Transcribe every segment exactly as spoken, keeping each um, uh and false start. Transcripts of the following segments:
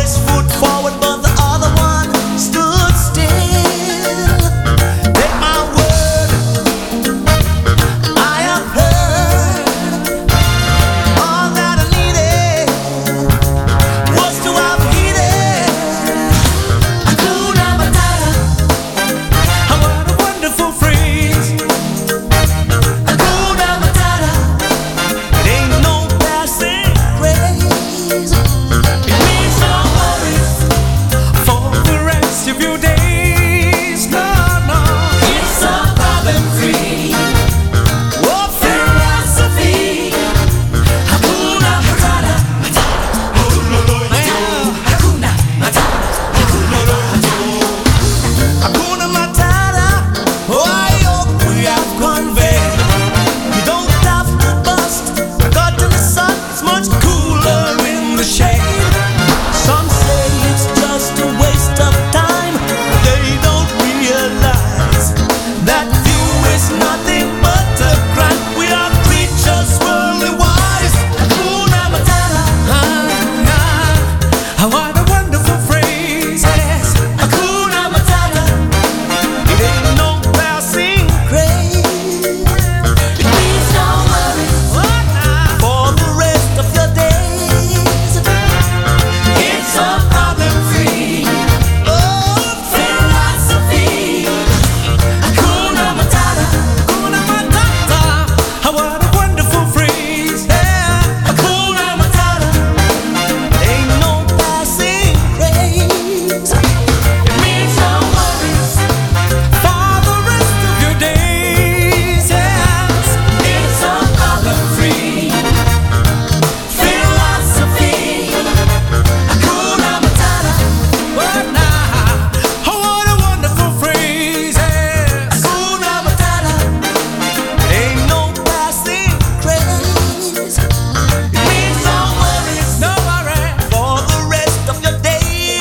his foot forward, but the other one stood still. Take my word, I have heard all that I needed was to have heeded. Hakuna Matata, what a wonderful phrase. Hakuna Matata, it ain't no passing craze. It means no worries for the rest of your days. No, no, it's a problem-free oh, philosophy. Hakuna Matata, Hakuna Matata, Hakuna Matata. Oh, I hope we have conveyed. You don't have to bust. I got in the sun, it's much cooler in the shade. Some say it's just a waste of time. They don't realize that view is nothing but a crime. We are creatures worldly wise. Hakuna Matata, ah, ah, what a wonderful phrase. Yes, Hakuna Matata, it ain't no passing craze. It means no worries for the rest of your days. It's a problem-free oh, philosophy. Hakuna Matata, Hakuna Matata, what a wonderful phrase. Yeah, Hakuna Matata, ain't no passing craze. It means no worries for the rest of your days. Yes, it's a problem-free philosophy. Hakuna Matata, what now? Oh, what a wonderful phrase. Yes, Hakuna Matata, ain't no passing craze. It means no worries, no worry for the rest of your days.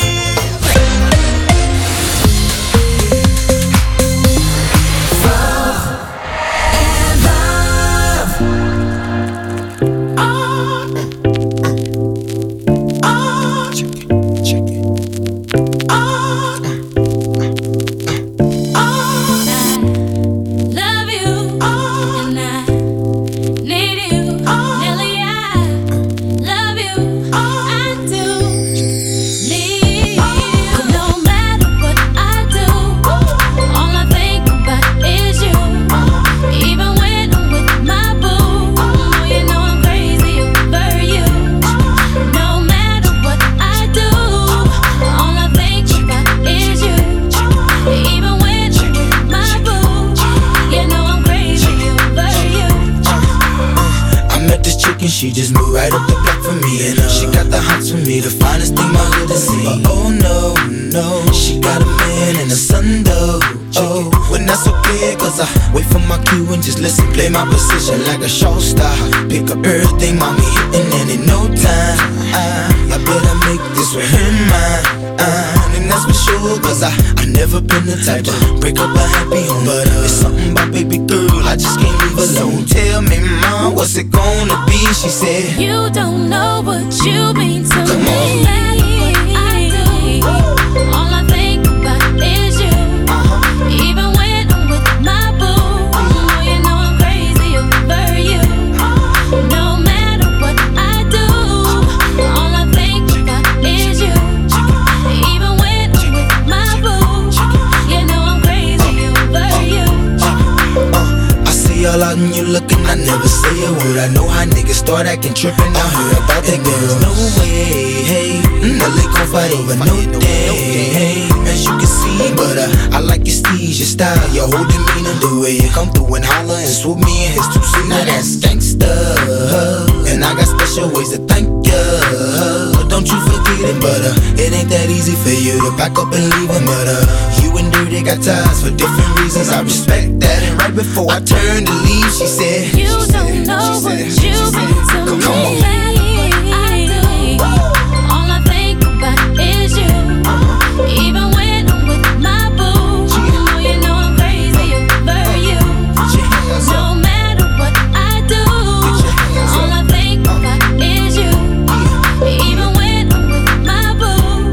Love you, and I need you. Nelly, I love you, I do need you. No matter what I do, all I think about is you. Even when I'm with my boo, you know I'm crazy over you. No matter what I do, all I think about is you. Even when I'm with my boo, you know I'm crazy over you. I met this chick and she just moved right up the block for me. And uh, she got the hots for me, the finest thing my hood has seen. But oh no, no, she got a man and a son though. Oh, when that's okay, cause I wait for my cue and just listen, play my position like a show star. Pick up everything, mommy hitting, and in no time I, I better make this with her mine. Uh, and that's for sure, cause I, I never been the type to break up a happy home. But uh, it's something about baby girl, I just can't leave alone. Tell me, mom, what's it gonna be? She said, You don't know what you mean to Come me. on. No matter what I do, all I think about is you. Even when I'm with my boo, you know I'm crazy over you. No matter what I do, all I think about is you. Even when I'm with my boo, you know I'm crazy over you. uh, I see y'all out and you looking, I never say a word. I know how niggas start acting trippin'. I heard about that girl. No way, hey, Nelly gon' fight over no day, hey. As you can see, but uh, I like your steez, your style, your whole demeanor, the way you come through and holler and swoop me in his two seat. Now that's gangsta, and I got special ways to thank ya. Don't you forget it, but uh, it ain't that easy for you to back up and leave him. But uh, you and Dirty got ties for different reasons. I respect that. And right before I turned to leave, she said, You don't know what you mean to me. Come on. I do. All I think about is you. Even when I'm with my boo, you know I'm crazy over you. No matter what I do, all I think about is you. Even when I'm with my boo,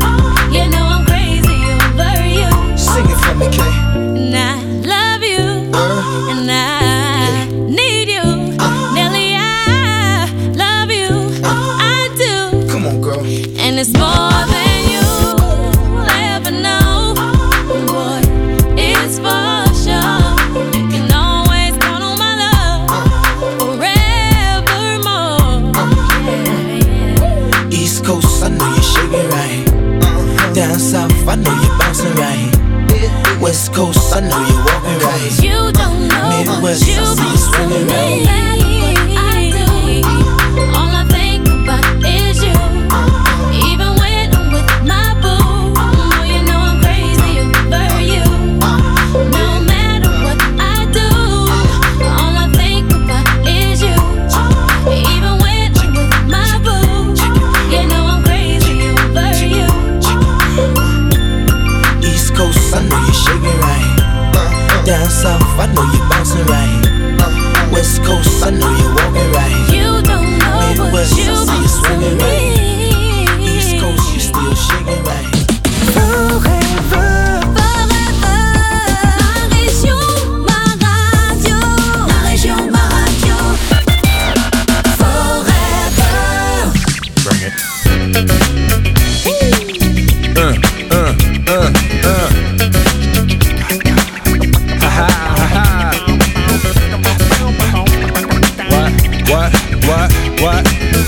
Down south, I know you're bouncing right. West Coast, I know you're walking right. You don't know Midwest, you I see you swinging right. All I think about is you. Even when I'm with my boo, oh, you know I'm crazy over you. No matter what I do, all I think about is you. Even when I'm with my boo, you know I'm crazy over you. East Coast, I know you're shaking right. Down south, I know you're bouncing right. West Coast, I know you're walking right. You don't know Midwest, what you I see you swinging me. right. East Coast, you still shaking right. Forever, forever. Ma région, ma radio. Ma région, ma radio. Forever. Bring it. Uh, uh, uh, uh. Ha ha ha ha. What? What? What? What?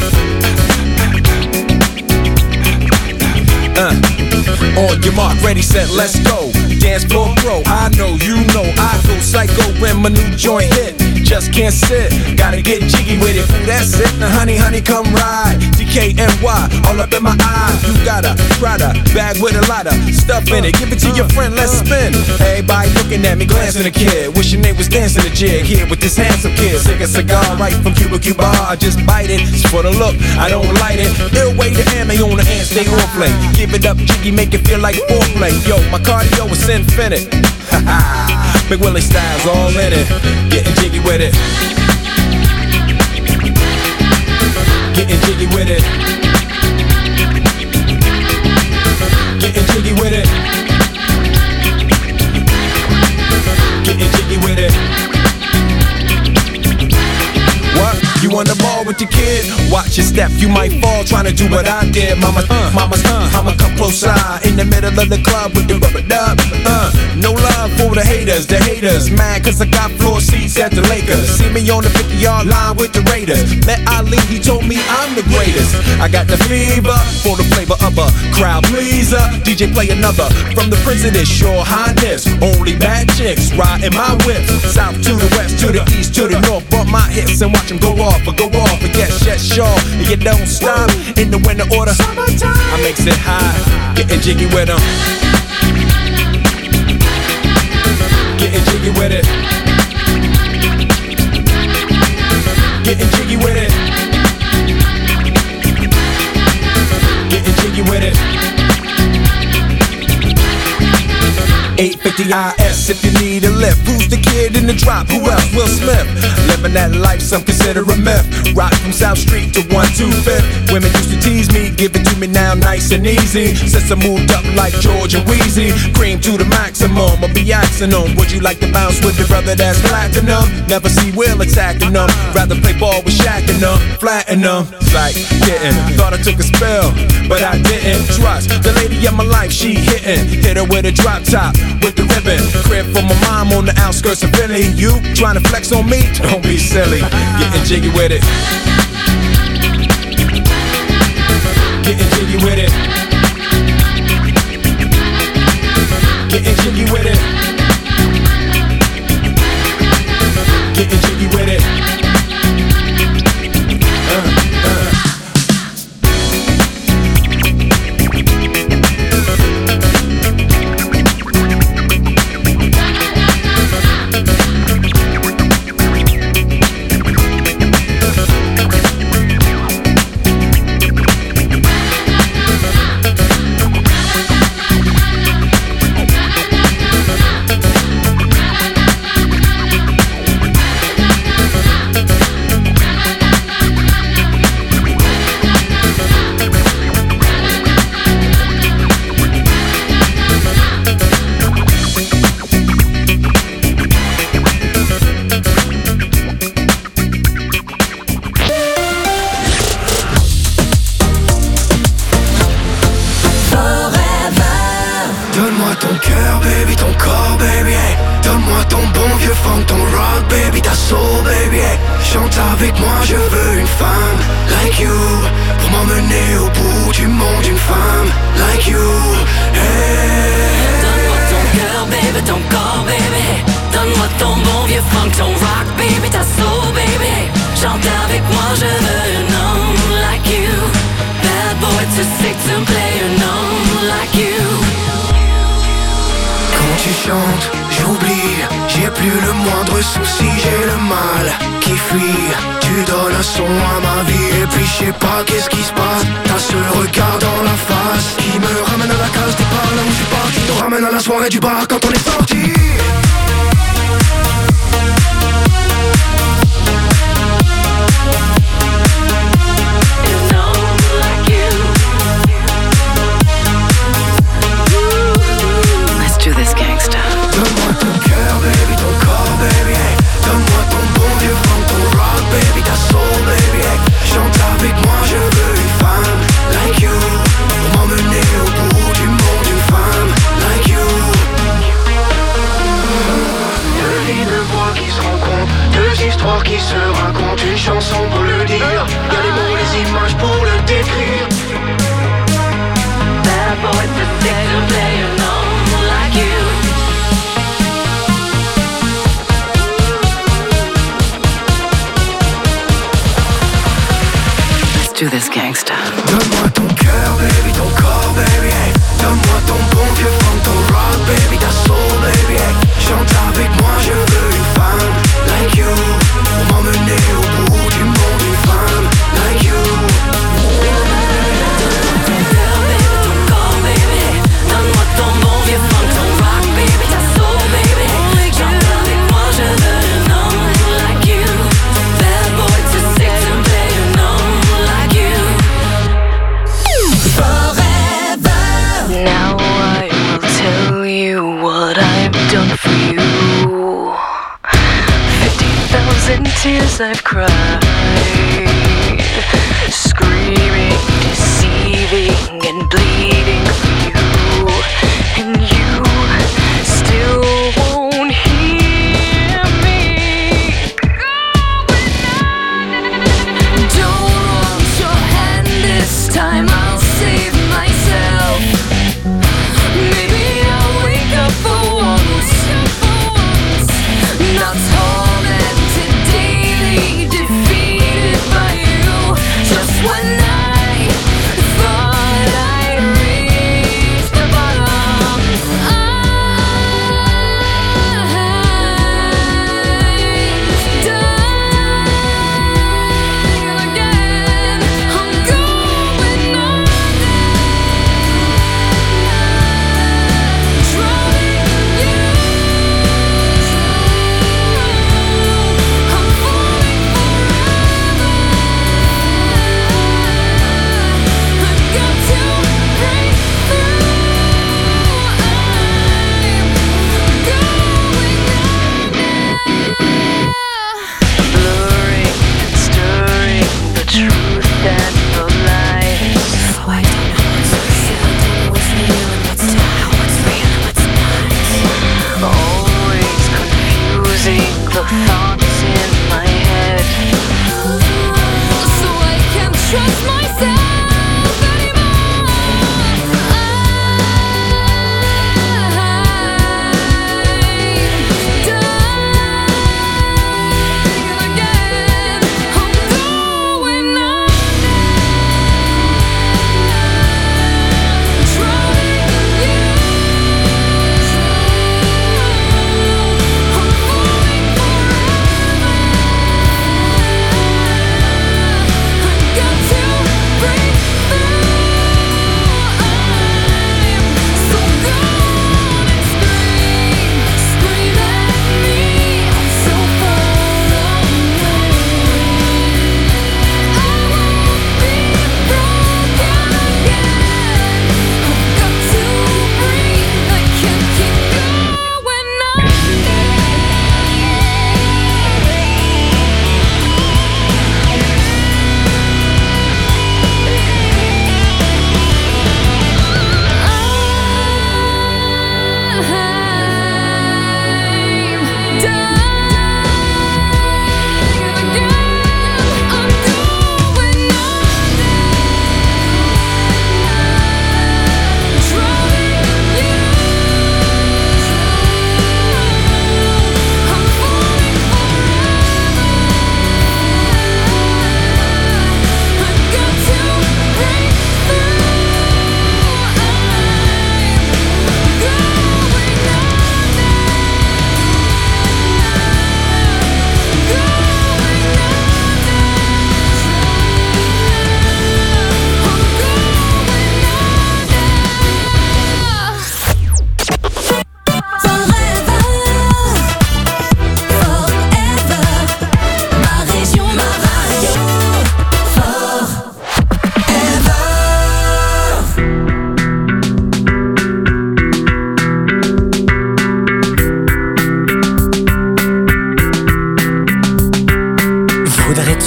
Uh. On your mark, ready, set, let's go. Dance floor bro, I know, you know, I go psycho when my new joint hit. Just can't sit, gotta get jiggy with it. Ooh, that's it, now honey, honey, come ride. D K N Y, all up in my eye. You got a Prada bag with a lot of stuff in it. Give it to your friend, let's spin. Everybody looking at me, glancing a kid. Wishing they was dancing a jig here with this handsome kid. Sick a cigar right from Cuba Cuba. I just bite it, it's for the look, I don't light it. Ill way to ammo on the hand, stay on play. Give it up, jiggy, make it feel like foreplay. Yo, my cardio is infinite. Ha ha, Big Willie style's all in it. Getting jiggy with it. Getting jiggy with it. Getting jiggy with it. Getting jiggy with it. What? You on the ball with the kid? Watch your step, you might fall trying to do what I did. Mama, uh, mama, uh, mama, come close side in the middle of the club with the rubber dub. Uh, no love for the haters, the haters. Mad cause I got floor seats at the Lakers. See me on the fifty yard line with the Raiders. Met Ali, he told me I'm the greatest. I got the fever for the flavor of a crowd pleaser. D J play another from the Prince of this Your Highness. Only bad chicks riding my whip. South to the west, to the east, to the north. Bump my hips and watch them go off, or go off, and yes, yes, sure. And you don't stop in the winter order. I makes it high, getting jiggy with them. Getting jiggy with it. Getting jiggy with it. Getting jiggy with it. eight fifty I S if you need a lift. Who's the kid in the drop? Who else? Will Smith. Living that life, some consider a myth. Rock from South Street to one twenty-fifth. Women used to tease me, give it to me now nice and easy. Since I moved up like George and Wheezy, cream to the maximum, I'll be axing them. Would you like to bounce with your brother that's platinum? Never see Will attacking them. Rather play ball with Shaq and them, flatten them. Like, getting, thought I took a spell, but I didn't. Trust the lady of my life, she hitting. Hit her with a drop top, with the ribbon. Crib for my mom on the outskirts of Philly. You trying to flex on me? Don't be silly. Getting jiggy with it. Getting jiggy with it. Getting jiggy with it. Getting jiggy with it. Uh, uh. Donne-moi ton cœur, baby, ton corps, baby, hey. Donne-moi ton bon vieux funk, ton rock, baby, ta soul, baby, hey. Chante avec moi, je veux une femme like you, pour m'emmener au bout du monde, une femme like you. chante, j'oublie, j'ai plus le moindre souci, j'ai le mal qui fuit. Tu donnes un son à ma vie et puis je sais pas qu'est-ce qui se passe. T'as ce regard dans la face qui me ramène à la case départ, là où je suis parti, nous ramène à la soirée du bar quand on est sorti. Donne-moi ton cœur, baby, ton corps, baby, hey. Donne-moi ton bon vieux funk, ton rock, baby, ta soul, baby, hey. Chante avec moi, je veux une femme like you, pour m'emmener au bout du monde, une femme like you. Deux vies, deux voix qui se rencontrent, deux histoires qui se racontent, une chanson pour le dire, y'a les mots, les images pour le décrire. Bad boy, the singer, player, no, like you. Do this gangsta. Donne-moi ton cœur, baby, ton corps, baby, hey. Donne-moi ton bon vieux funk, ton rock, baby, ta soul, baby, hey. Chante avec moi, je veux une femme like you, pour m'emmener au bout du monde, une femme like you. Ton cœur, baby, ton corps, baby, hey. Donne-moi ton bon vieux funk, ton rock, baby, ta soul, baby, hey. Chante avec moi, je veux un homme like you. Bad boy to sick to play an homme like you. Forever. Now I will tell you what I've done for you. Fifty thousand tears I've cried, screaming, deceiving and bleeding for you, and you still won't hear me. Don't want your hand this time, I'll save myself. Maybe I'll wake up for once, not tormented daily, defeated by you. Just when I thought I'd reach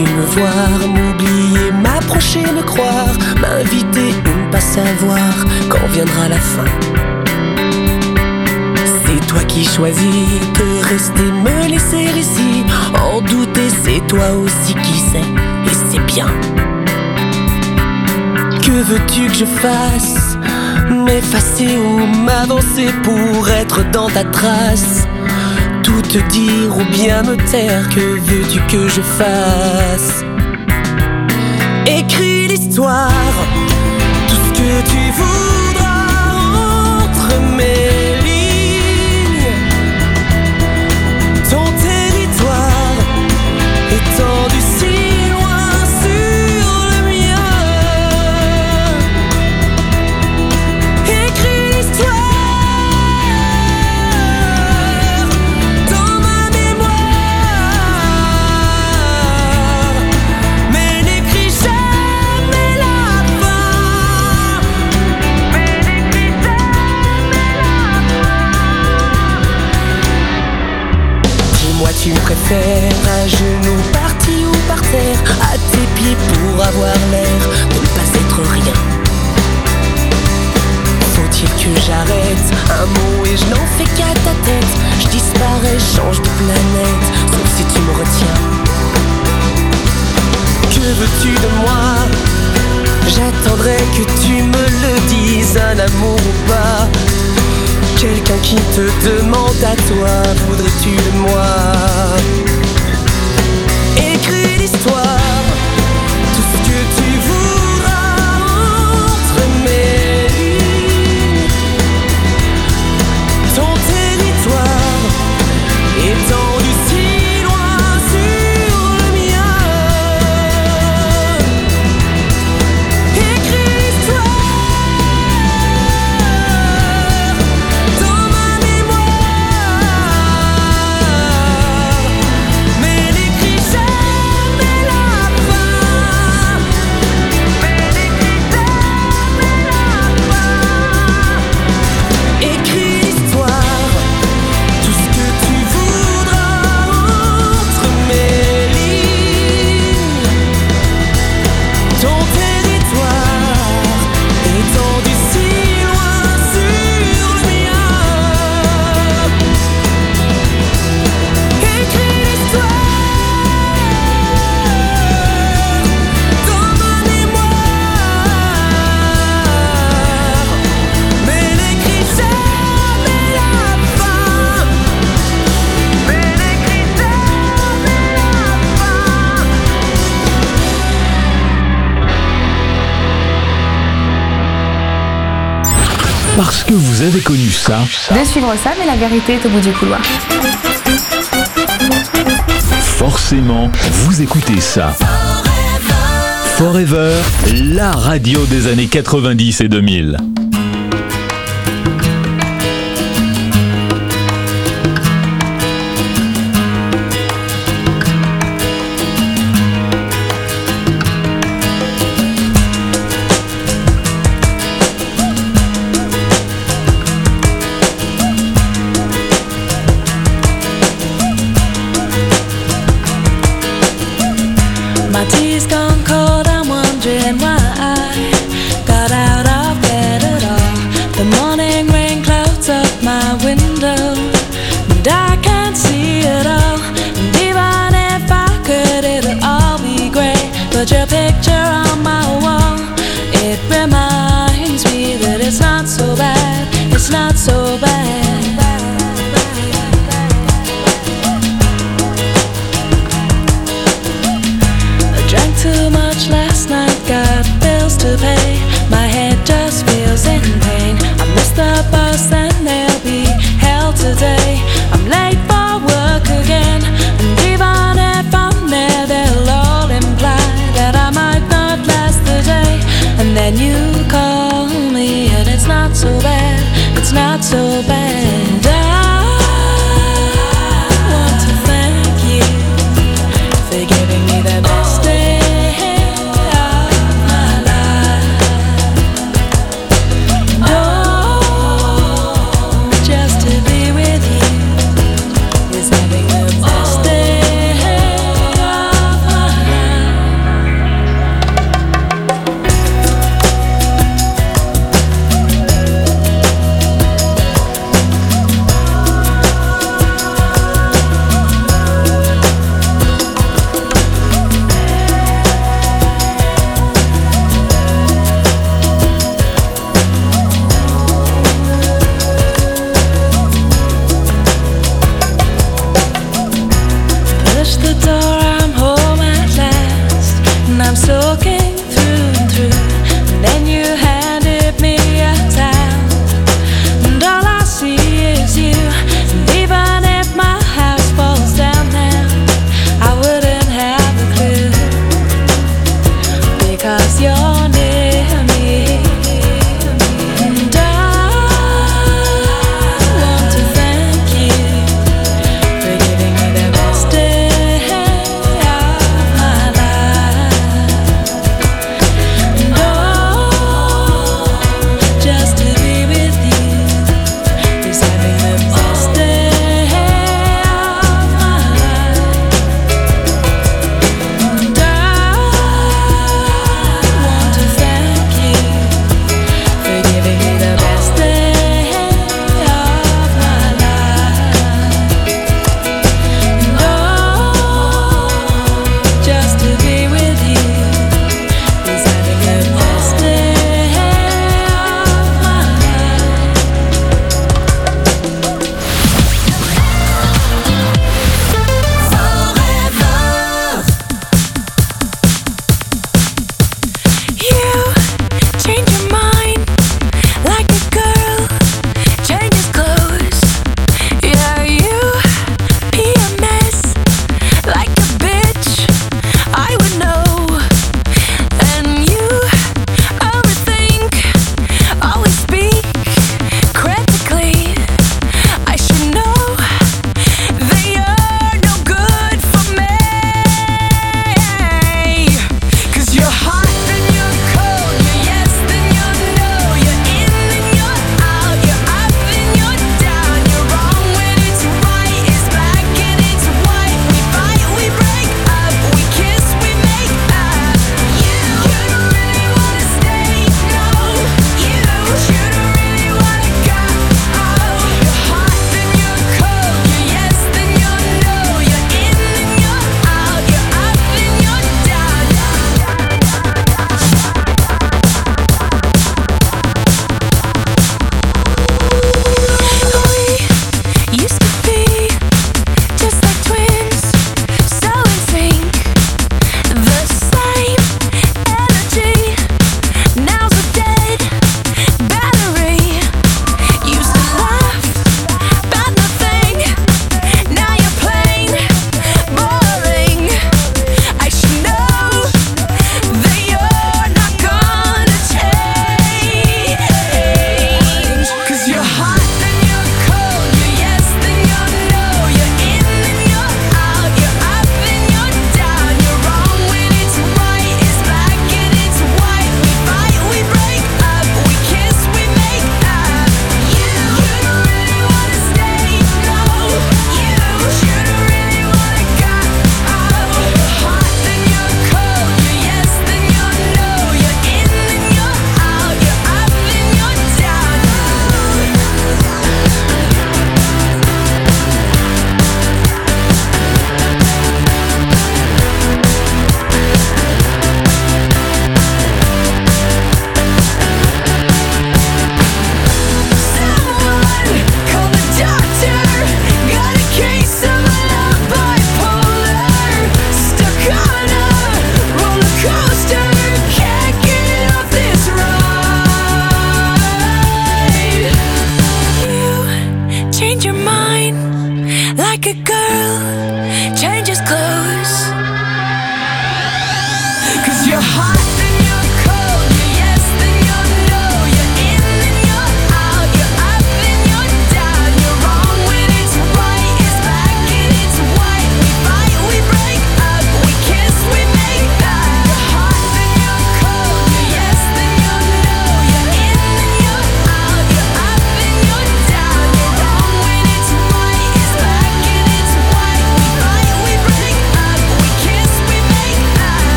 veux-tu me voir, m'oublier, m'approcher, me croire, m'inviter ou ne pas savoir quand viendra la fin? C'est toi qui choisis de rester, me laisser ici. En douter, c'est toi aussi qui sais, et c'est bien. Que veux-tu que je fasse? M'effacer ou m'avancer pour être dans ta trace? Tout te dire ou bien me taire, que veux-tu que je fasse? Écris l'histoire, tout ce que tu voudras entre mes lignes. Ton territoire étendu si loin sur le mien. Écris l'histoire dans ma mémoire, mais n'écris jamais la fin. Mais n'écris jamais la fin. Dis-moi, tu préfères à genoux, parti ou par terre, à tes pieds pour avoir l'air de ne pas être rien? Faut-il que j'arrête un mot et je n'en fais qu'à ta tête? Je disparais, change de planète, sauf si tu me retiens. Que veux-tu de moi? J'attendrai que tu me le dises, un amour ou pas. Quelqu'un qui te demande à toi, voudrais-tu de moi? Écris l'histoire, tout ce que tu voudras entre mes lignes. Ton territoire étendu si loin sur le mien. Écris l'histoire dans ma mémoire, mais n'écris jamais la fin. Mais n'écris jamais la fin. Écris l'histoire, tout ce que tu voudras entre mes lignes. Ton territoire étendu si loin sur le mien. Écris l'histoire dans ma mémoire, mais n'écris jamais la fin. Mais n'écris jamais la fin. Parce que vous avez connu ça, De suivre ça, mais la vérité est au bout du couloir. forcément, vous écoutez ça. Forever, la radio des années quatre-vingt-dix et deux mille. My tea's gone cold, I'm wondering why I got out of bed at all. The morning rain clouds up my window, and I can't see it all. And even if I could, it'd all be great. But your picture on my wall, it reminds me that it's not so bad, it's not so bad. Drank too much last night, got bills to pay. My head just feels in pain. I missed the bus and there'll be hell today. I'm late for work again, and even if I'm there, they'll all imply that I might not last the day. And then you call me, and it's not so bad, it's not so bad. I want to thank you for giving me the best day of my life. Oh, just to be with you is having the best day of my life.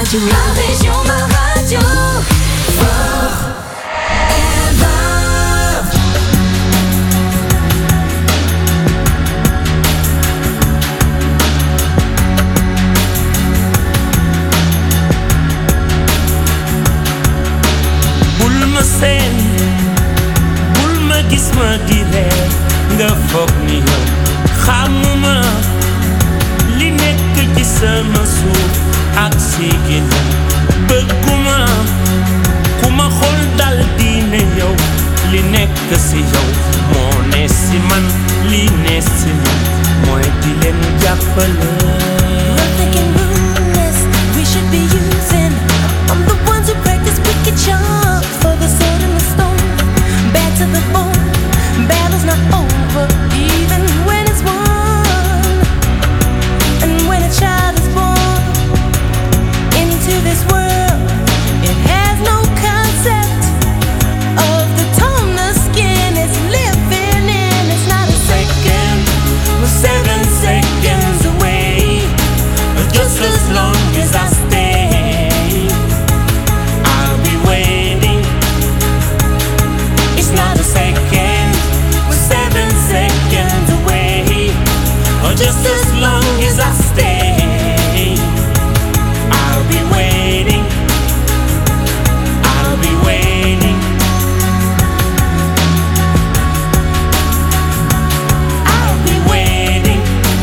radio. Ma région, ma radio. Bul ma seen, bul ma gis ma di reer nga foog ni yow xamuma li nekk ci sama suuf ak si ginnaaw. Bëgguma ku ma xool dal di ne yow li nekk si yow moo ne si man, li ne si man mooy di leen jàppale. We're thinking ruthless, we should be using. I'm the ones who practice wicked charms for the sword and the stone. Bad to the bone, battle's not over even when it's won. And when a child is born into this world, it has no concept of the tone the skin is living in. It's not a second, we're seven seconds away. Just as long as I stay, I'll be waiting. It's not a second, we're seven seconds away. Or just as long as I stay, I'll be waiting. I'll be waiting. I'll be waiting.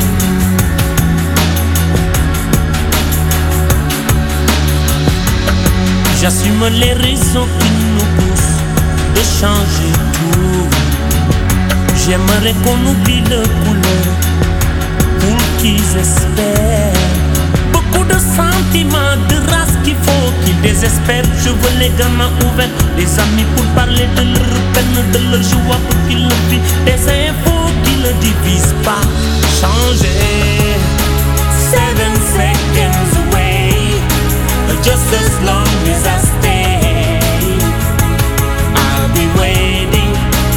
J'assume les raisons qui nous poussent de changer tout. J'aimerais qu'on oublie le couleur pour qu'ils espèrent. Beaucoup de sentiments, de race qu'il faut qu'ils désespèrent. Je veux les gamins ouverts, des amis pour parler de leur peine, de leur joie pour qu'ils le vivent. Des infos qui ne divisent pas. Changer. Seven seconds away, just as long as I stay, I'll be waiting.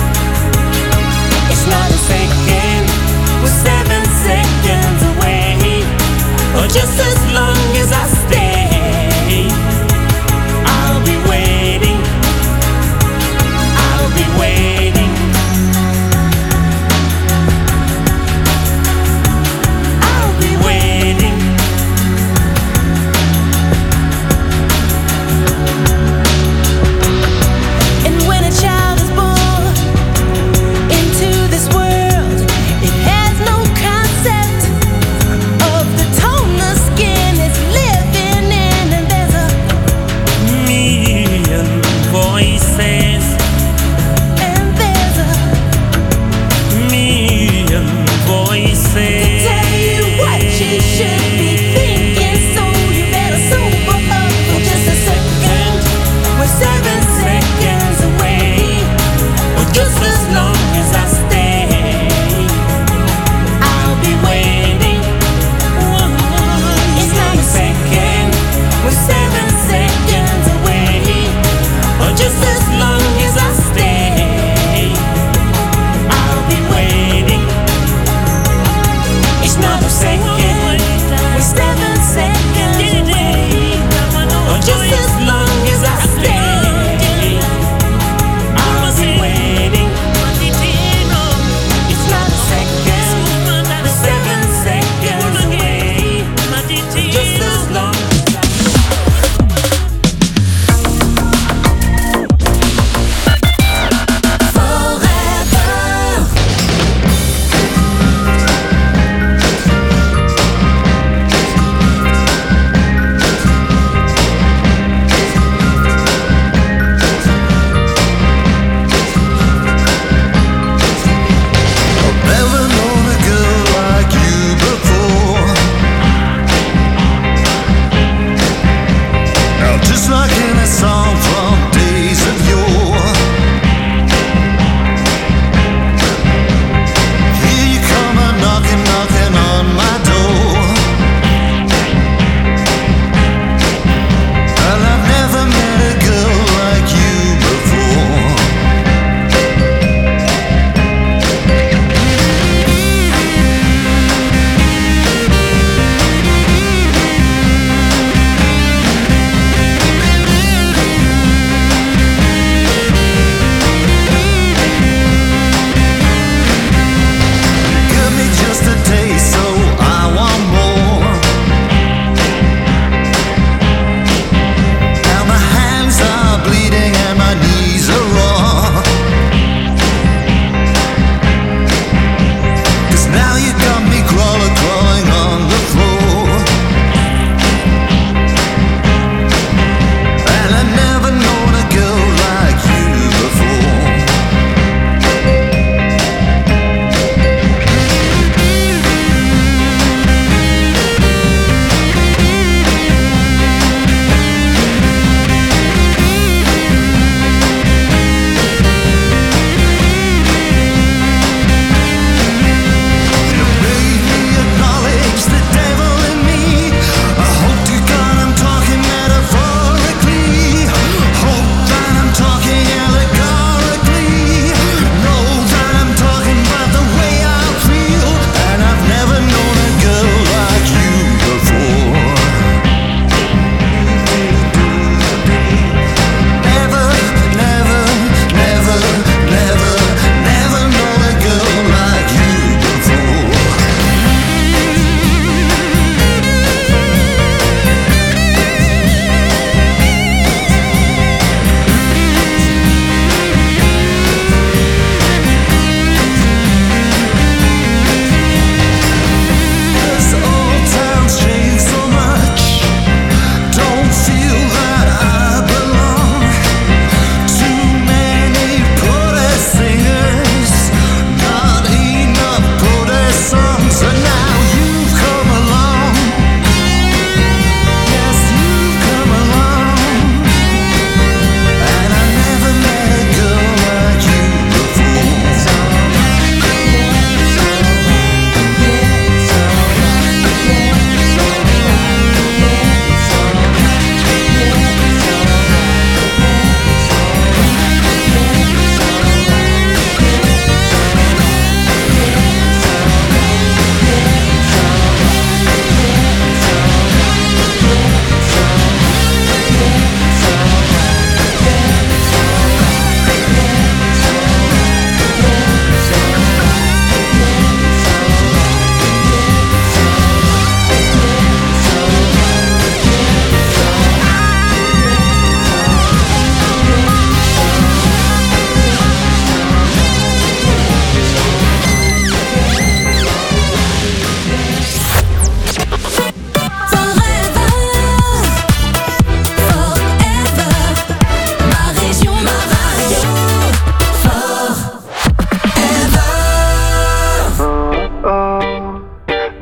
It's not a second, we're seven seconds away. Or just as long as I stay, I'll be waiting. I'll be waiting. I'll be waiting.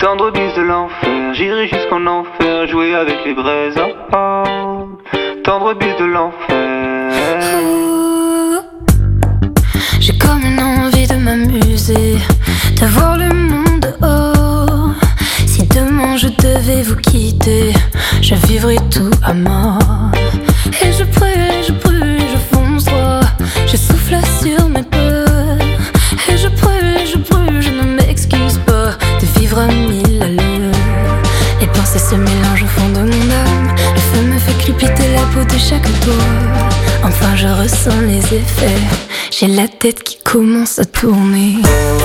Tendre bise de l'enfer, j'irai jusqu'en enfer, jouer avec les braises. Oh, oh. Tendre bise de l'enfer. Oh, j'ai comme une envie de m'amuser, d'avoir le monde dehors. Si demain je devais vous quitter, je vivrais tout à mort. Et je brûle, je brûle, je fonce droit, je souffle sur mes peurs. Et je brûle, je brûle, je ne m'excuse pas de vivre à mille à l'heure. Les pensées se mélangent au fond de mon âme, le feu me fait crépiter la peau de chaque doigt. Enfin je ressens les effets, j'ai la tête qui commence à tourner.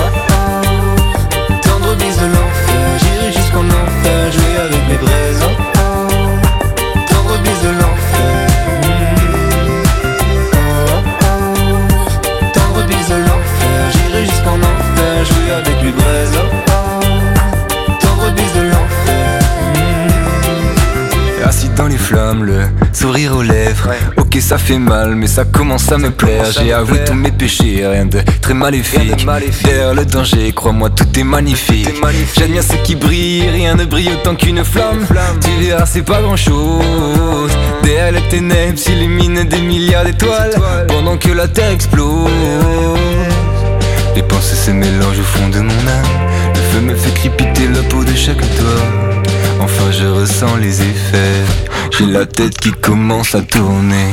Tendre bise de l'enfer, j'irai jusqu'en enfer, jouer avec mes braises. Oh, oh. Tendre bise de l'enfer. Oh, oh. Tendre bise de l'enfer, j'irai jusqu'en enfer, jouer avec mes braises. Oh, oh. Tendre bise de l'enfer. Assis dans les flammes, le sourire aux lèvres. Ok, ça fait mal, mais ça commence à me plaire. J'ai avoué tous mes péchés, rien de très maléfique. Derrière le danger, crois-moi, tout est magnifique. J'admire ceux qui brillent, rien ne brille autant qu'une flamme. Tu verras, c'est pas grand-chose. Derrière les ténèbres s'illuminent des milliards d'étoiles, pendant que la terre explose. Les pensées se mélangent au fond de mon âme, le feu me fait crépiter la peau de chaque doigt. Enfin je ressens les effets, j'ai la tête qui commence à tourner.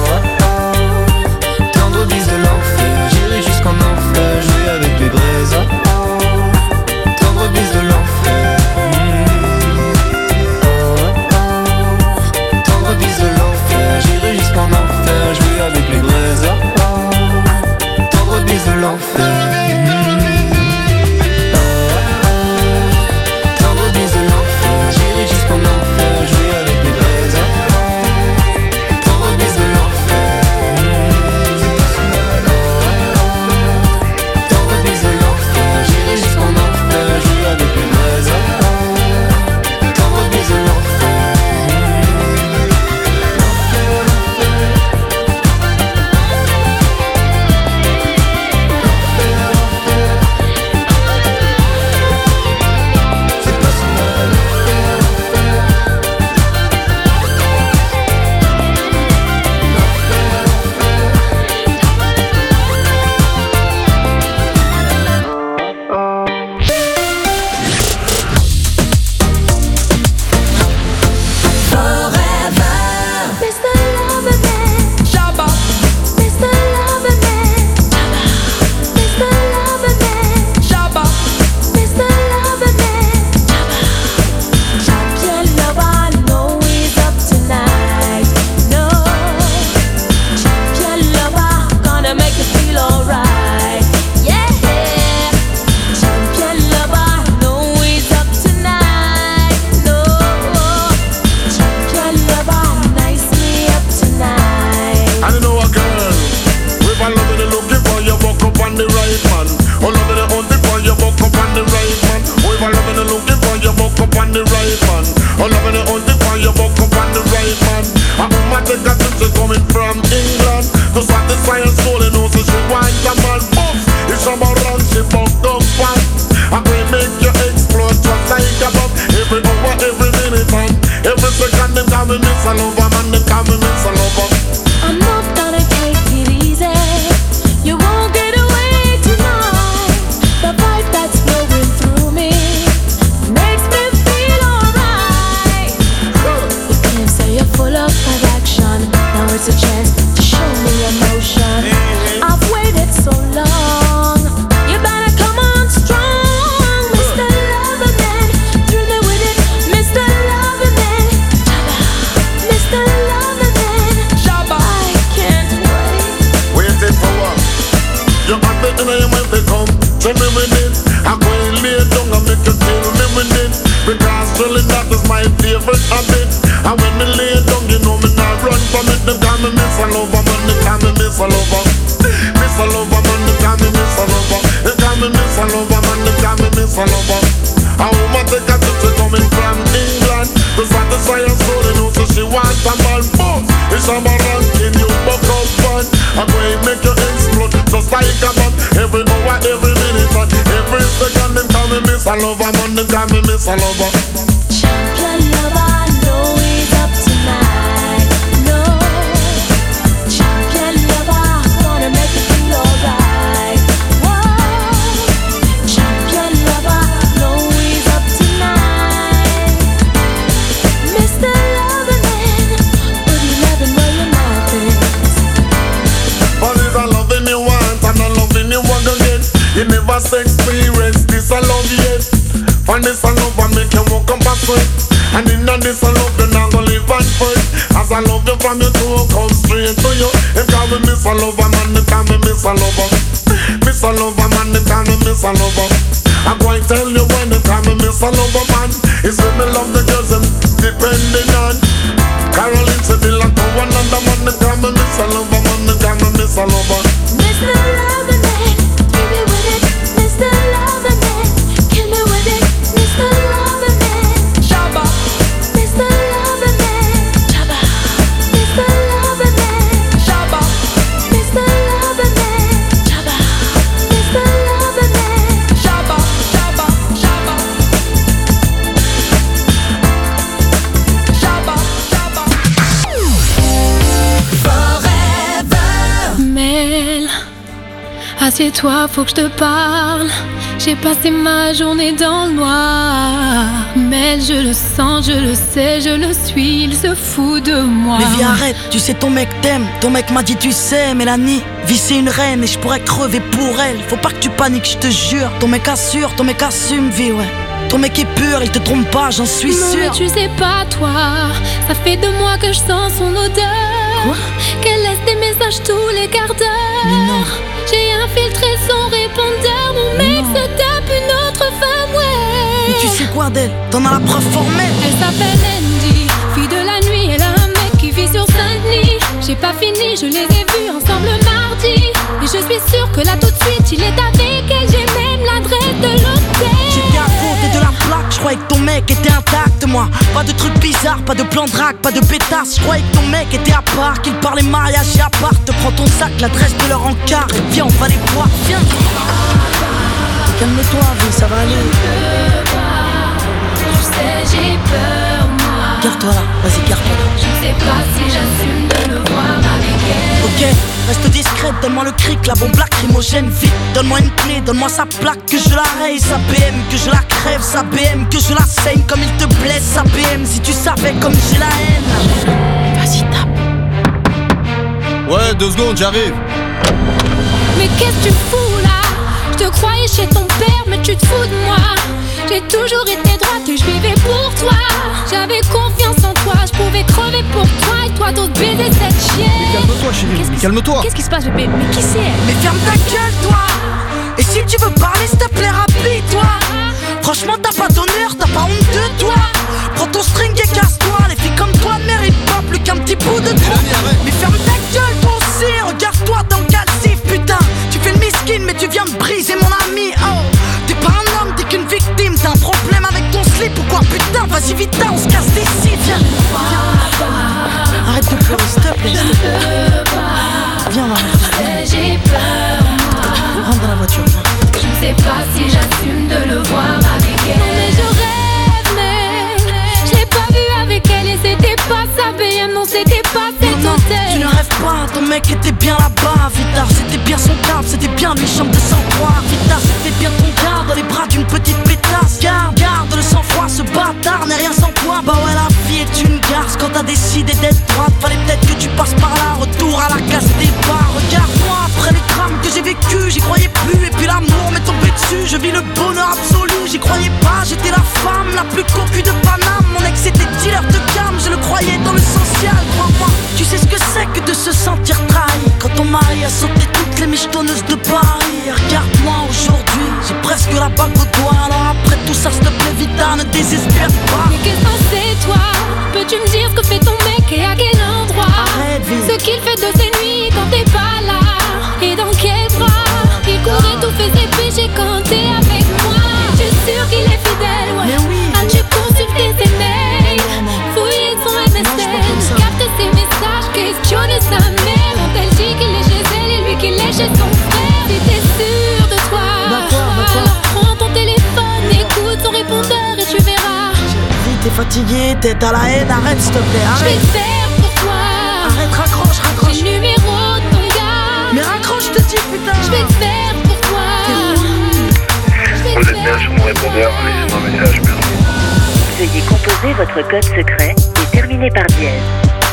Tendre bise de l'enfer, j'irai jusqu'en enfer, jouer avec les braises. Oh, oh. Tendre bise de l'enfer. Oh, oh. Tendre bise de l'enfer, j'irai jusqu'en enfer, jouer avec les braises. Oh, oh. Tendre bise de l'enfer. I love a man, them call me Miss miss a lover. Champion lover, know he's up tonight. No, champion lover, gonna make it feel alright. Whoa, champion lover, know he's up tonight. Mister Lover Man, would you never know your methods? But it's a loving you want and a loving you want again. You never experience this a love yet. And this a love and make you walk up a sweat. And in a this a love you not gonna live and fight. As I love you from your toe come straight to you. If you me miss a lover man, if you me miss a lover. Miss a lover man, if you me miss a lover. I'm going to tell you when if you me miss a lover man. It's when me love the girls I'm depending on. Caroline said they like one another man. If you me miss a lover man, if you me miss a lover. Mister Lover Man, give me with it. Mister Lover Man, kill me with it. Mister Lover Man, Shabba. Mister Lover Man, Shabba. Mister Lover Man, Shabba. Mister Lover Man, Shabba. Mister Lover Man, Shabba, Shabba, Shabba. Shabba, Shabba. Forever. Mel, assieds-toi, faut que je te parle. J'ai passé ma journée dans le noir. Mel, je le sens, je le sais, je le suis, il se fout de moi. Mais viens arrête, tu sais ton mec t'aime. Ton mec m'a dit tu sais Mélanie, vie c'est une reine et je pourrais crever pour elle. Faut pas que tu paniques, je te jure. Ton mec assure, ton mec assume vie ouais. Ton mec est pur, il te trompe pas, j'en suis Non, sûr. mais tu sais pas toi, ça fait deux mois que je sens son odeur. Quoi? Qu'elle laisse des messages tous les quarts d'heure. Mais non. J'ai infiltré son répondeur, mon Mais mec non. se tape une autre femme, ouais. Mais tu sais quoi d'elle? T'en as la preuve formelle. Elle s'appelle Andy, fille de la nuit, elle a un mec qui vit sur Saint-Denis. J'ai pas fini, je les ai vus ensemble mardi. Et je suis sûre que là tout de suite il est avec elle. J'ai même l'adresse de l'hôtel. J'étais à côté de la plaque, je croyais que ton mec était intact moi. Pas de trucs bizarres, pas de plan de drague, pas de pétasse. Je croyais que ton mec était à part, qu'il parlait mariage et à part. Te prends ton sac, l'adresse de leur encart. Viens, on va les voir, viens. Calme-toi, vie, ça va aller. Tu sais, j'ai peur, moi. Garde-toi là, vas-y, garde-toi là. Je sais pas si j'assume de le voir avec elle. Ok, reste discrète, donne-moi le cric, la bombe lacrymogène, vite. Donne-moi une clé, donne-moi sa plaque, que je la raye, sa B M, que je la crève, sa B M, que je la saigne comme il te blesse, sa B M, si tu savais comme j'ai la haine. Vas-y, tape. Ouais, deux secondes, j'arrive. Mais qu'est-ce que tu fous là? Je te croyais chez ton père, mais tu te fous de moi. J'ai toujours été droite et je vivais pour toi. J'avais confiance en toi, je pouvais crever pour toi. Et toi t'oses baiser cette chienne. Mais calme-toi chérie, mais calme-toi. Qu'est-ce qui se passe bébé? Mais qui c'est elle? Mais ferme ta gueule, toi. Et si tu veux parler, s'il te plaît, rapide-toi. Franchement, t'as pas d'honneur, t'as pas honte de toi. Prends ton string et casse-toi. Les filles comme toi ne méritent pas plus qu'un petit bout de toi. Mais ferme ta gueule, toi aussi. Regarde-toi dans le calcif, putain. Tu fais le miskin, mais tu viens de briser mon ami. Oh, t'es pas un homme, t'es qu'une victime. T'as un problème avec ton slip ou quoi? Putain, vas-y vite, on se casse d'ici. Viens. Arrête de pleurer, s'il te plaît. Viens, on va rentrer. J'ai peur, moi. Rentre dans la voiture, viens. Je ne sais pas si j'assume de le voir avec elle. Non mais je rêve, mais je l'ai pas vu avec elle et c'était pas sa B M, non c'était pas cet Non, hôtel. tu ne rêves pas, ton mec était bien là-bas. Vita, c'était bien son câble, c'était bien lui, chambre de sang-froid. Vita, c'était bien ton gars dans les bras d'une petite pétasse. Garde, garde le sang-froid, ce bâtard n'est rien sans toi. Bah ouais, la vie est une garce quand t'as décidé d'être droite. Fallait peut-être que tu passes par là, retour à la case départ. Regarde-moi, après les drames que j'ai vécu, j'y croyais plus. Et puis l'amour m'est tombé dessus, je vis le bonheur absolu. J'y croyais pas, j'étais la femme la plus cocu de Paname. Mon ex était dealer de gamme, je le croyais dans le social. Crois-moi, tu sais ce que c'est que de se sentir trahi quand ton mari a sauté toutes les michetonneuses de Paris. Regarde-moi aujourd'hui, j'ai presque la bague au doigt. Alors après tout ça, s'il te plaît, Vita, ne désespère pas. Mais qu'est-ce que c'est toi? Peux-tu me dire ce que fait ton mec et à quel endroit? Arrête, Vite. Ce qu'il fait de ses nuits quand t'es pas là. Et dans quel bras? Il courait tout fait ses péchés quand t'es avec moi. Je suis sûre qu'il est fidèle, ouais. Mais oui. As-tu consulté ses mails? Fouillé son M S N, capté ses messages, questionné sa mère. Quand elle dit qu'il est chez elle et lui qu'il est chez son frère. Si t'es sûr de toi, Bah quoi, bah quoi? alors prends ton téléphone, écoute son répondeur et tu verras. t'es fatigué, tête à la haine, arrête s'il te plaît, Je vais arrête. le faire pour toi. Arrête, raccroche, raccroche. J'ai le numéro de ton gars. Mais raccroche, je te dis, putain. Je vais le faire pour toi. Vous êtes bien sur mon répondeur, laissez-moi un message, merci. Veuillez composer votre code secret et terminer par dièse.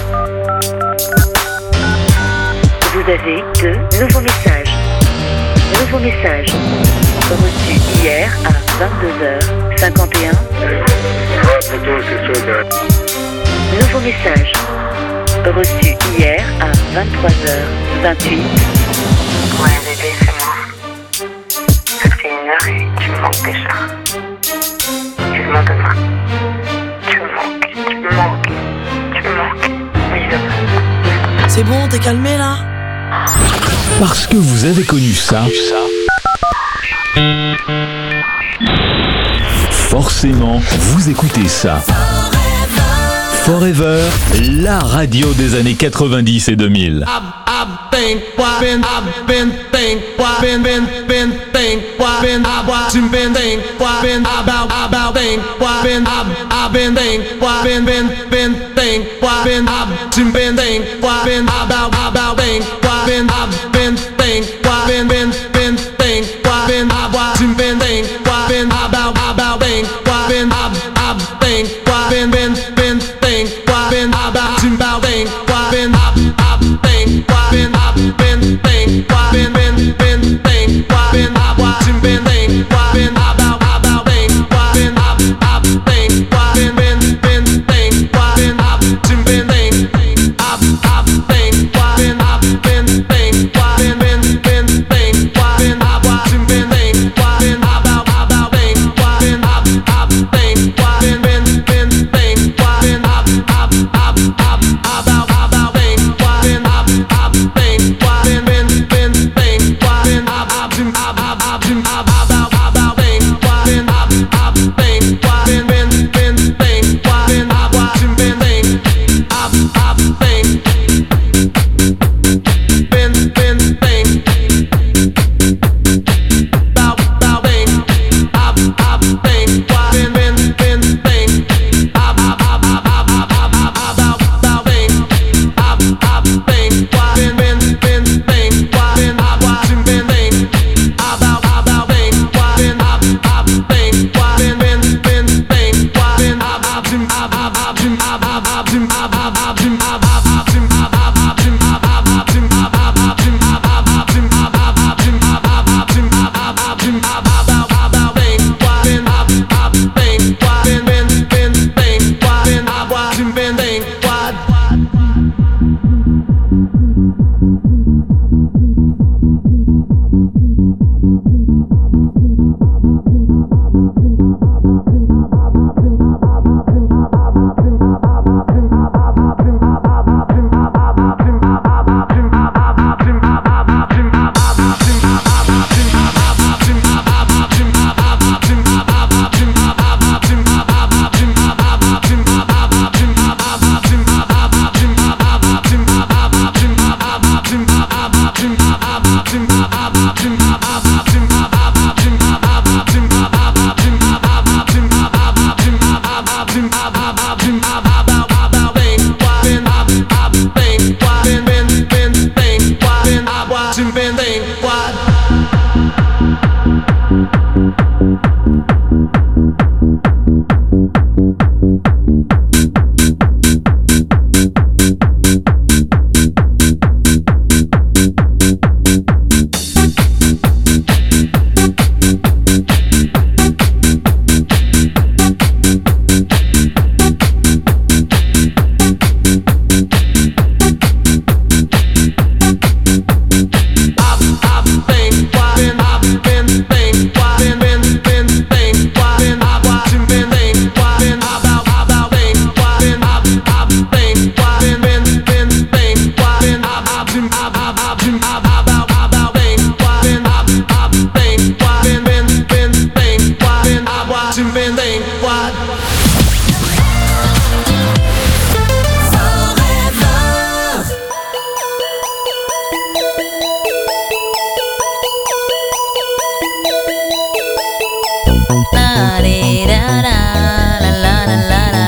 Vous avez deux nouveaux messages. Nouveau message reçu hier à vingt-deux heures cinquante et un. Nouveau message reçu hier à vingt-trois heures vingt-huit. Ouais bébé, c'est moi. Ça fait une heure et tu me manques déjà. Tu me manques demain. Tu me manques, tu me manques, tu me manques. Oui, demain. C'est bon, t'es calmé là? Parce que vous avez connu ça, forcément, vous écoutez ça. Forever, la radio des années quatre-vingt-dix et deux mille. I've been, been, I've been, think, been, been, been, think, been, I've watching, been, think, been, about, about, think, been, I've been, think, been, been, been, think, been, I've watching, been, think, been, about, about, think, been, I've been, think, been, been, been, think, been, I've watching, been, think, been, about, about, think, been, I've think, been, been, been, think, been, about, about, think, been, I've think, been, I've been, think, been, been, been, think, been, I've watching, been, think, been, about, about, think, been, I've think, been, been, been, think, been, I've watching, been, think, I've think, been, I've been, think, been, been, been, think, been, I've watching, been, think, been, about, about, think, been, I've think, been, been, been, think, been, I've about, about, think, been, I've think, been, been, been, think, been, I've about, about, think, been, I've think, been, been, been, think, been, I've watching, been, think, I've think, been, been, think, about, about, think, I've think, been, been, been, think, I've about, about, think, I've think, been, been, been, think, been, I've watching, been, think, about, about, think, been, I've think, been, been, been, think, been, I've watching, I've watching, I've watching, I've watching, I've watching, I've watching, I've watching, I've watching, I've watching, I've watching, I've watching, I've watching, I've about, about, think, been, I've think, been, been, been, think, been, I've watching, been, think, what? La, di, da, da, la, la, la, la, la.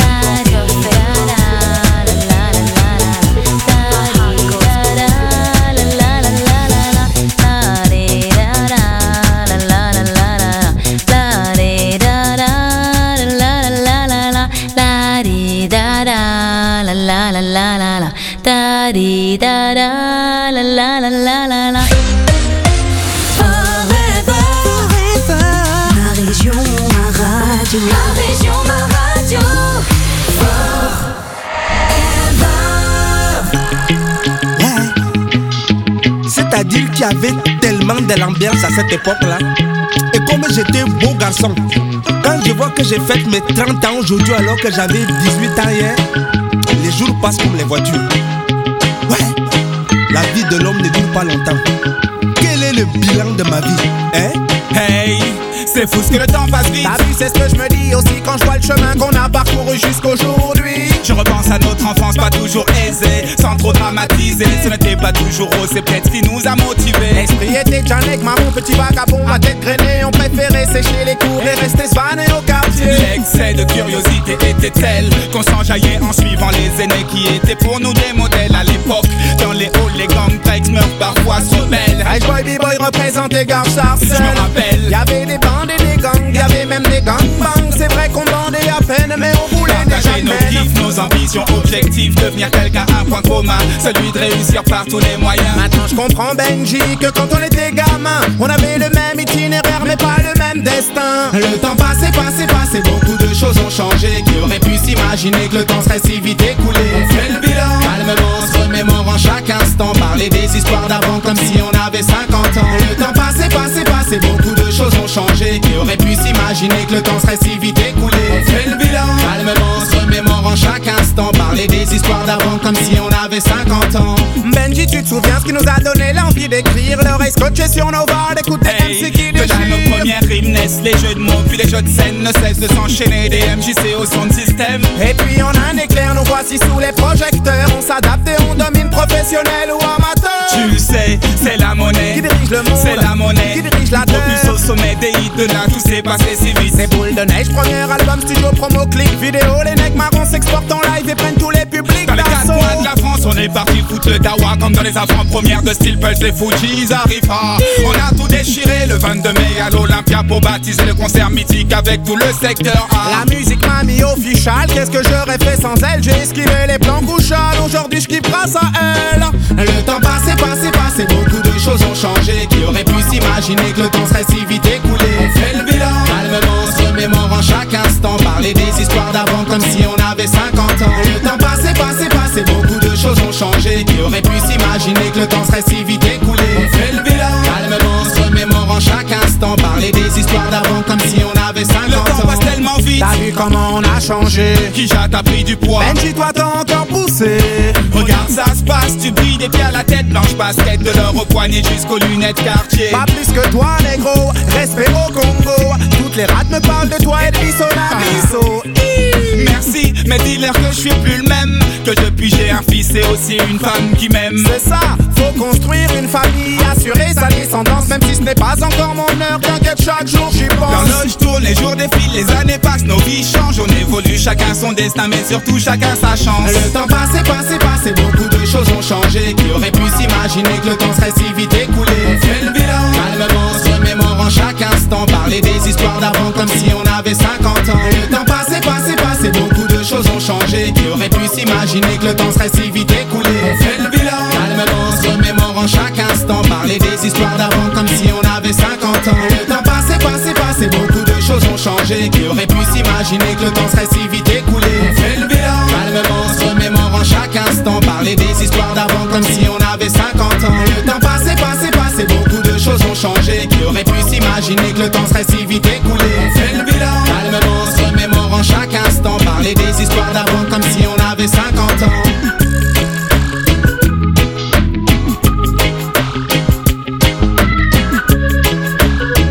di da da la la la la la la. Forever, forever. Ma région, ma radio. Ma région, ma radio. Forever. Yeah. C'est-à-dire qu'il y avait tellement de l'ambiance à cette époque-là. Et comme j'étais beau garçon, quand je vois que j'ai fait mes trente ans aujourd'hui alors que j'avais dix-huit ans hier, les jours passent comme les voitures. Ouais, la vie de l'homme ne dure pas longtemps. Quel est le bilan de ma vie, hein? Hey, c'est fou ce que le temps passe vite. T'as vu, c'est ce que je me dis aussi quand je vois le chemin qu'on a parcouru jusqu'aujourd'hui. Je repense à notre enfance pas toujours aisée, sans trop dramatiser. Ce n'était pas toujours rose, c'est peut-être ce qui nous a motivés. L'esprit était Janek, marron, petit vagabond, à tête grainée. On préférait sécher les cours et rester svané au quartier. L'excès de curiosité était tel qu'on s'enjaillait en suivant les aînés qui étaient pour nous des modèles à l'époque. Dans les halls, les gangplanks meurent parfois se rebellent. Ice Boy, B-Boy représente les gars sarcelles. Je me rappelle, y'avait des bandes et des gangs, y'avait même des gangbangs. C'est vrai qu'on bandait à peine, mais on voulait déjà nos kiffs, nos ambitions, objectifs, devenir quelqu'un, un point commun, celui de réussir par tous les moyens. Maintenant je comprends Benji que quand on était gamin, on avait le même itinéraire mais pas le même destin. Le temps passé, passé, passé, beaucoup de choses ont changé. Qui aurait pu s'imaginer que le temps serait si vite écoulé? On fait le bilan, calmement, on se remémorant chaque instant, parler des histoires d'avant comme si on avait cinquante ans. Le temps passé, passé, passé, beaucoup de choses ont changé. Qui aurait pu s'imaginer que le temps serait si vite écoulé? On fait le bilan, calmement, on se remémorant chaque instant, parler des histoires d'avant comme si on avait cinquante ans. Benji, tu te souviens ce qui nous a donné l'envie d'écrire? L'oreille scotchée sur nos barres, d'écouter hey, M C qui déchire. Que dans nos premières rimes naissent les jeux de mots, puis les jeux de scène ne cessent de s'enchaîner. Des M J C au son de système. Et puis on a un éclair, nous voici sous les projecteurs. On s'adapte et on domine, professionnel ou amateur. Tu le sais, c'est la monnaie qui dirige le monde, c'est la monnaie qui dirige la terre. Propulse au sommet des hits de là, tout s'est passé si vite. C'est Boule de Neige, premier album, studio, promo, clip, vidéo. Les necks marrons s'exportent en live et prennent tous les publics. Dans les quatre coins de la France, on est parti foutre le dawa. Comme dans les avant-premières de Steel Pulse, les Fujis arrivent. Ah, on a tout déchiré le vingt-deux mai à l'Olympia pour baptiser le concert mythique avec tout le secteur A. La musique m'a mis official, qu'est-ce que j'aurais fait sans elle? J'ai esquivé les plans couchales, aujourd'hui je kiffe grâce à elle. Le temps passé, passé, passé, beaucoup de choses ont changé. Qui aurait pu s'imaginer que le temps serait si vite écoulé? On fait le bilan, calmement, on se remémorant chaque instant. Parler des histoires d'avant comme si on avait cinquante ans. Le temps passé, passé, passé, beaucoup de choses ont changé. Qui aurait pu s'imaginer que le temps serait si vite écoulé? On fait le bilan, calmement, on se remémorant chaque instant. Parler des histoires d'avant comme si on avait cinquante ans. Le temps passe tellement vite. T'as vu comment on a changé? Kija t'as pris du poids. Benji, toi t'as encore poussé. Regarde ça se passe, tu brilles des pieds à la tête. Blanche basket de l'or au poignet jusqu'aux lunettes quartier. Pas plus que toi négro, respect au Congo. Toutes les rats me parlent de toi et de bisso la bisso. Merci, mais dis-leur que je suis plus le même. Que depuis j'ai un fils et aussi une femme qui m'aime. C'est ça, faut construire une famille, assurer sa descendance. Même si ce n'est pas encore mon heure, t'inquiète chaque jour j'y pense. L'horloge tourne, les jours défilent, les années passent, nos vies changent. On évolue, chacun son destin, mais surtout chacun sa chance. Le temps passé, passé, passé, beaucoup de choses ont changé. Qui aurait pu s'imaginer que le temps serait si vite écoulé? On fait le bilan, calmement, on se remémorant chaque instant. Parler des histoires d'avant comme si on avait cinquante ans. Le temps passé, passé, passé, beaucoup de choses ont changé. Qui aurait pu s'imaginer que le temps serait si vite écoulé? On fait le bilan, calmement, on se remémorant chaque instant. Parler des histoires d'avant comme si on avait cinquante ans. Le temps passé, passé, passé, beaucoup de choses ont changé. Qui aurait pu s'imaginer que le temps serait si vite écoulé? On fait le bilan, calmement, on se remémorant chaque instant. Parler des histoires d'avant comme si on avait cinquante ans. Le temps passé, passé, passé, beaucoup de choses ont changé. Qui aurait pu s'imaginer que le temps serait si vite écoulé? On fait le bilan.